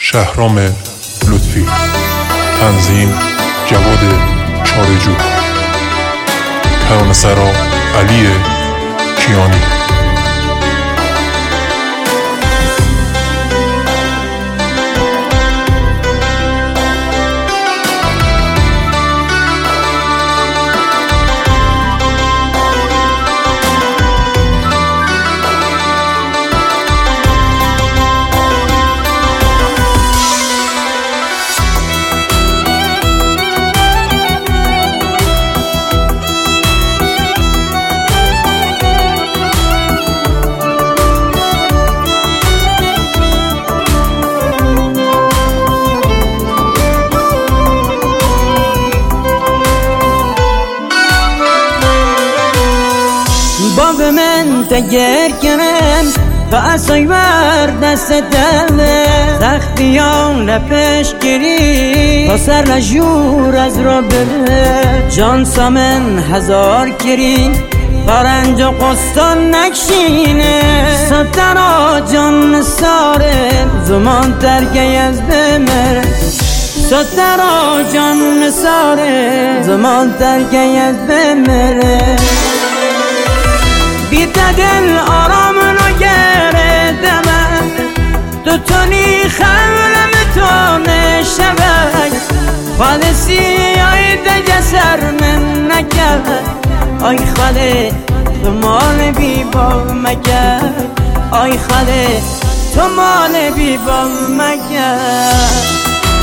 شهرام لطفی. تنظیم جواد چارجو. ترانه‌سرا علی کیانی. باب من تگر کنم تا اصای بر دست دله سختیان لپش گیری تا سر لجور از را بره جان سامن هزار کری تا رنج و قستان نکشینه سترا جان ساره زمان ترگه از بمره سترا جان ساره زمان ترگه از بمره بیتا دل آرام رو گردم تو تونی خولم تو نشوی خالصی آی دجا سر من نکرد آی خاله تو مال بی باب مکرد آی خاله تو مال بی باب مکرد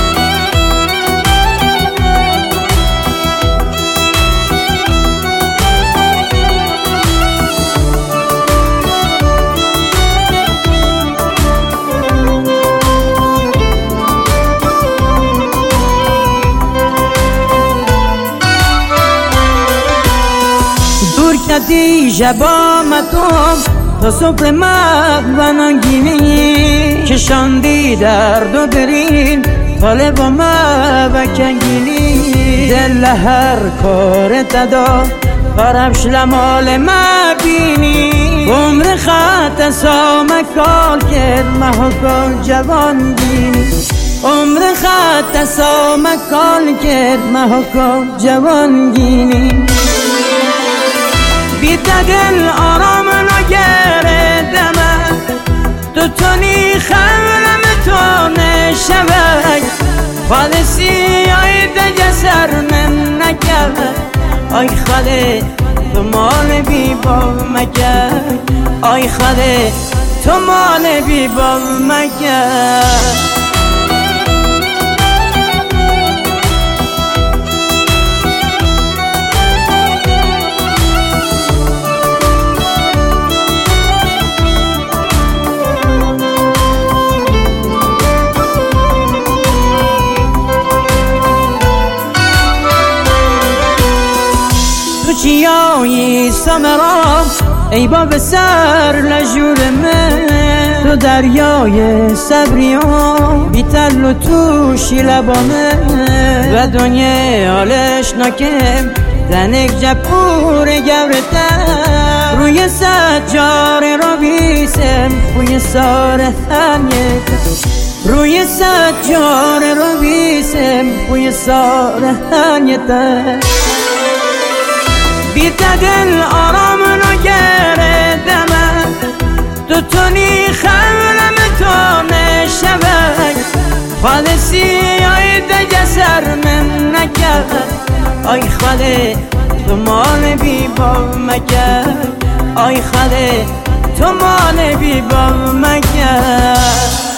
کتی جبامتم تا صبح مبنانگینی کشاندی درد و درین طالب و مبکنگینی دل هر کار تدا برمش لمال مبینی عمر خط سامکال کرد محکال جوانگینی عمر خط سامکال کرد محکال جوانگینی بیتا دل آرام نگردم تو تونی خولم تو نشوی خالصی آی دجا سر من نکرد آی خاله تو مال بی باب مکرد آی خاله تو مال بی باب مکرد چیایی سمرا ای باب سر لجور من تو دریای صبریان بیتل و توشی لبامه و دنیا حالش نکم زنک جپور گورتر روی سجاره را بیسم روی ساره ثانیت روی سجاره را بیسم روی ساره ثانیت بیتا دل آرام نگردم تو تونی خولم تو نشوی خالصی آی دجا سر من نکرد آی خاله تو مال بی باب مکرد آی خاله تو مال بی باب مکرد